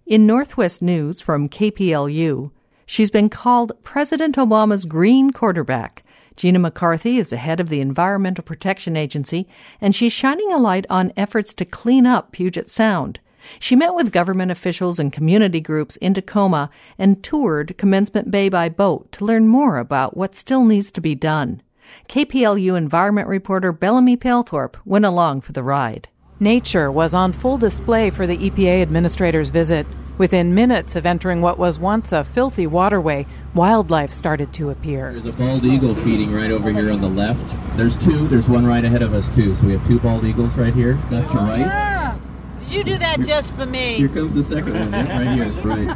In Northwest News from KPLU, she's been called President Obama's green quarterback. Gina McCarthy is the head of the Environmental Protection Agency, and she's shining a light on efforts to clean up Puget Sound. She met with government officials and community groups in Tacoma and toured Commencement Bay by boat to learn more about what still needs to be done. KPLU environment reporter Bellamy Palethorpe went along for the ride. Nature was on full display for the EPA administrator's visit. Within minutes of entering what was once a filthy waterway, wildlife started to appear. There's a bald eagle feeding right over here on the left. There's two. There's one right ahead of us, too. So we have two bald eagles right here, left to right. Yeah. Did you do that just for me? Here comes the second one, right here.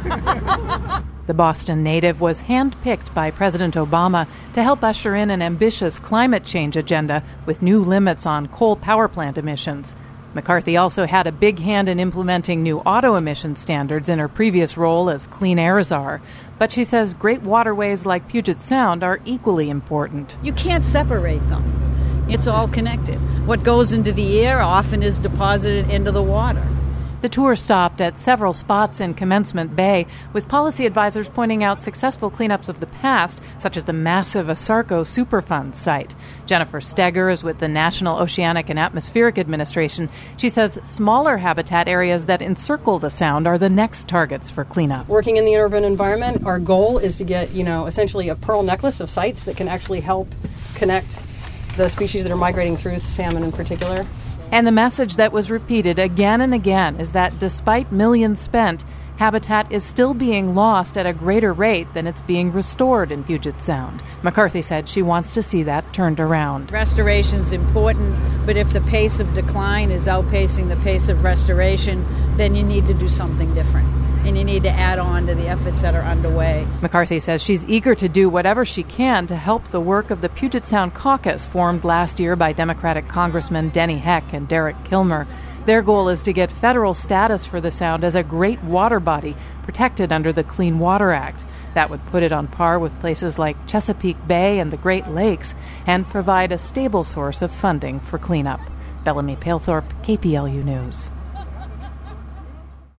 Right. The Boston native was handpicked by President Obama to help usher in an ambitious climate change agenda with new limits on coal power plant emissions. McCarthy also had a big hand in implementing new auto emission standards in her previous role as clean air czar. But she says great waterways like Puget Sound are equally important. You can't separate them. It's all connected. What goes into the air often is deposited into the water. The tour stopped at several spots in Commencement Bay, with policy advisors pointing out successful cleanups of the past, such as the massive ASARCO Superfund site. Jennifer Steger is with the National Oceanic and Atmospheric Administration. She says smaller habitat areas that encircle the sound are the next targets for cleanup. Working in the urban environment, our goal is to get, essentially a pearl necklace of sites that can actually help connect the species that are migrating through, salmon in particular. And the message that was repeated again and again is that despite millions spent, habitat is still being lost at a greater rate than it's being restored in Puget Sound. McCarthy said she wants to see that turned around. Restoration's important, but if the pace of decline is outpacing the pace of restoration, then you need to do something different. And you need to add on to the efforts that are underway. McCarthy says she's eager to do whatever she can to help the work of the Puget Sound Caucus, formed last year by Democratic Congressmen Denny Heck and Derek Kilmer. Their goal is to get federal status for the Sound as a great water body protected under the Clean Water Act. That would put it on par with places like Chesapeake Bay and the Great Lakes and provide a stable source of funding for cleanup. Bellamy Palethorpe, KPLU News.